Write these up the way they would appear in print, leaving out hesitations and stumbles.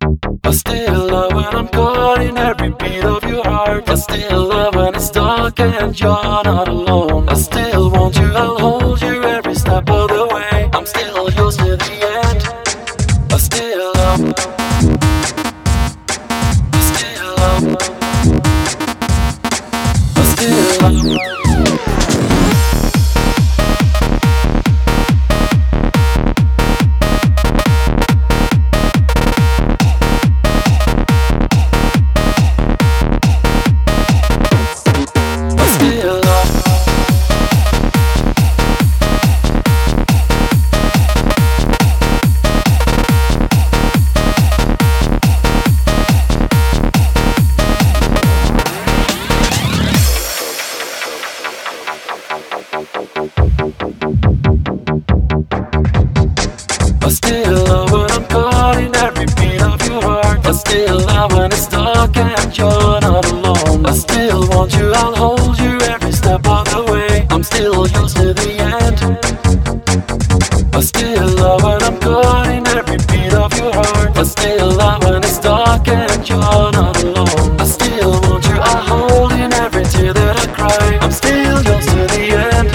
I still love when I'm caught in every beat of your heart. I still love when it's dark and you're not alone. I still want you, I'll hold you every step of the way. I'm still yours to the end. I still love. I still love. I still love. I still love when I'm caught in every beat of your heart. I still love when it's dark and you're not alone. I still want you, I'll hold you every step of the way. I'm still yours to the end. I still love when I'm caught in every beat of your heart. I still love when it's dark and you're not alone. I still want you, I'll hold in every tear that I cry. I'm still yours to the end.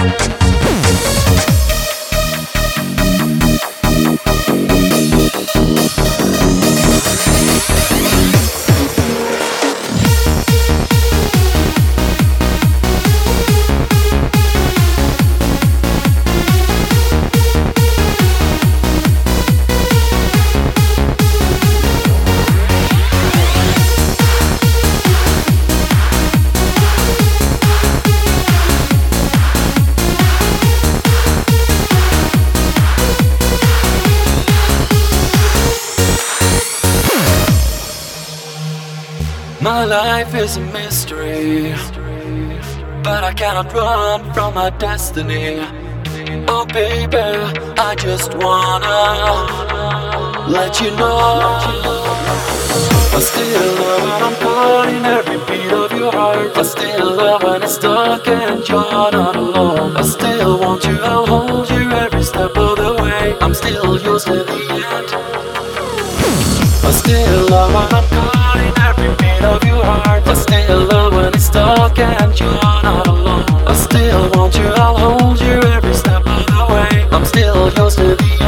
My life is a mystery, but I cannot run from my destiny. Oh baby, I just wanna let you know I still love when I'm caught in every beat of your heart. I still love when it's dark and you're not alone. I still want you, I'll hold you every step of the way. I'm still yours to the end. I still love when I'm caught in every beat of your heart. I still love when it's dark and you're not alone. I still want you, I'll hold you every step of the way. I'm still yours to the end.